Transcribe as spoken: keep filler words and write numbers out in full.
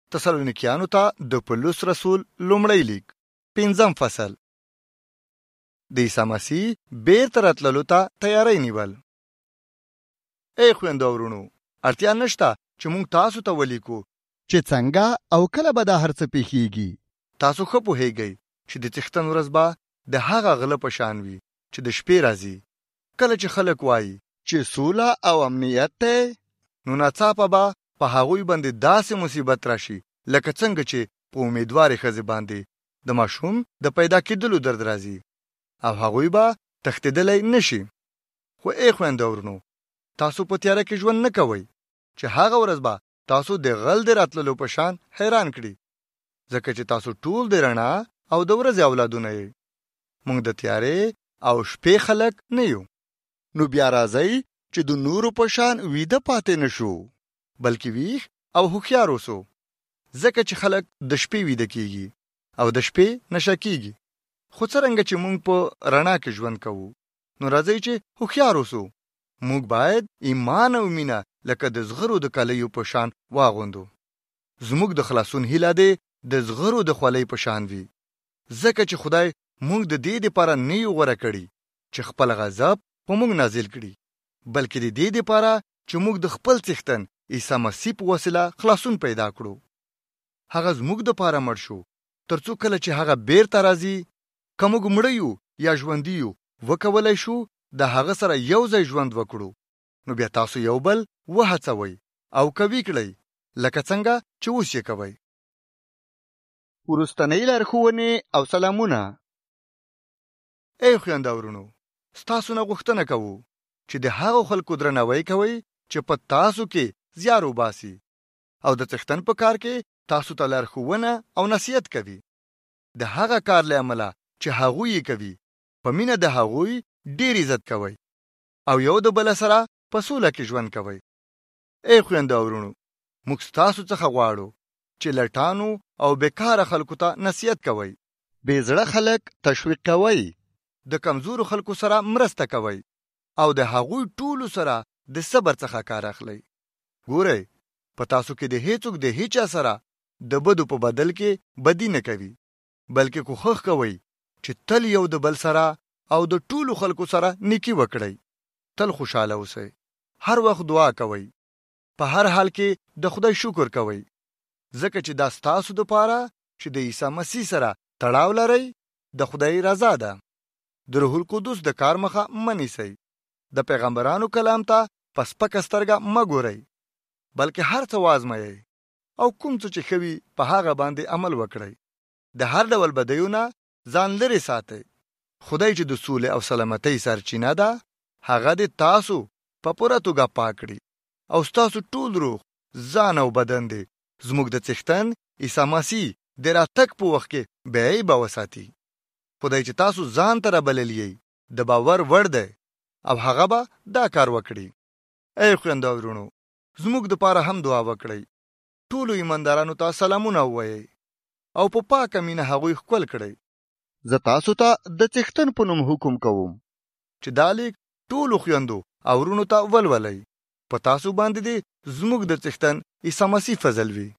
تسالونیکیانو ته د پولس رسول لومړی لیک پنځم فصل. د عیسی مسیح بیرته راتللو ته تیاری نیول. ای خویندو ورونو، اړتیا نشته چې موږ تاسو ته ولیکو چې څنګه او کله به دا هر څه پیښیږي. تاسو ښه پوهیږئ چې د څښتن ورځ به د هغه غله په شان وي چې د شپې راځي. کله چې خلک وایي چې سوله او امنیت دی، نو ناڅاپه به په هغوی باندې داسې مصیبت راشي لکه څنګه چې په امیدوارې ښځې باندې د ماشوم د پیدا کېدلو درد راځي او هغوی به تښتېدلی نشي. خو ای خویندو ورونو، تاسو په تیاره کې ژوند نه کوئ چې هغه ورځ به تاسو د غل د راتللو په شان حیران کړي، ځکه چې تاسو ټول د رڼا او د ورځې اولادونه یې. موږ د تیارې او شپې خلک نه یو. نو بیا راځئ چې د نورو په شان ویده پاتې نشو، بلکې ویښ او هوښیار اوسو، ځکه چې خلک د شپې ویده کیږي او د شپې نشه کیږي. خو څرنګه چې موږ په رڼا کې ژوند کوو، نو راځئ چې هوښیار اوسو. موږ باید ایمان او مینه لکه د زغرو د کالیو په شان واغوندو. زموږ د خلاصون هیله دی د زغرو د خولۍ په شان وي، ځکه چې خدای موږ د دې دپاره نه یو غوره کړي چې خپل غضب په موږ نازل کړي، بلکې د دې دپاره چې موږ د خپل څښتن عیسی مسیح په وسیله خلاصون پیدا کړو. هغه زموږ دپاره مړ شو تر څو کله چې هغه بیرته راځي، که موږ مړه یو یا ژوندي یو، وکولی شو د هغه سره یو ځای ژوند وکړو. نو بیا تاسو یو بل وهڅوئ او قوي کړئ لکه څنګه چې اوس یې کوئ. وروستنۍ لارښوونې او سلامونه. ای خویندو ورونو، ستاسو نه غوښتنه کوو چې د هغو خلکو درناوی کوئ چې په تاسو کې زیار وباسي او د څښتن په کار کې تاسو ته لارښوونه او نصیحت کوي. د هغه کار له امله چې هغوی یې کوي، په مینه د هغوی ډېر عزت کوئ او یو د بل سره په سوله کې ژوند کوئ. ای خویندو ورونو، موږ ستاسو څخه غواړو چې لټانو او بیکاره خلکو ته نصیحت کوئ، بې زړه خلک تشویق کوئ، د کمزورو خلکو سره مرسته کوئ او د هغوی ټولو سره د صبر څخه کار اخلئ. ګورئ، په تاسو کې د هیڅوک د هیچا سره د بدو په بدل کې بدی نه کوي، بلکې کوښښ کوئ چې تل یو د بل سره او د ټولو خلکو سره نیکی وکړئ. تل خوشاله اوسئ، هر وخت دعا کوئ، په هر حال کې د خدای شکر کوئ، ځکه چې دا ستاسو دپاره چې د عیسی مسیح سره تړاو لرئ د خدای رضا ده. د روح القدس د کار مخه مه نیسئ. د پیغمبرانو کلام ته په سپکه سترګه مه ګورئ، بلکې هر څه وازمایئ او کوم څه چې ښه وي په هغه باندې عمل وکړئ. د هر ډول بدیو نه ځان لرې ساتئ. خدای چې د سولې او سلامتۍ سرچینه ده، هغه د تاسو په پوره توګه پاک کړي او ستاسو ټول روح، ځان او بدن دی زموږ د څښتن عیسی مسیح د راتګ په وخت کې بې عیبه وساتي. خدای چې تاسو ځان ته رابللی یئ د باور وړ دی او هغه به دا کار وکړي. ای خویندو ورونو، زموږ دپاره هم دعا وکړئ. ټولو ایماندارانو ته سلامونه ووایئ او په پاکه مینه هغوی ښکل کړئ. زه تاسو ته د څښتن په نوم حکم کوم چې دا لیک ټولو خویندو او ورونو ته ولولئ. په تاسو باندې دې زموږ د څښتن عیسی مسیح فضل وي.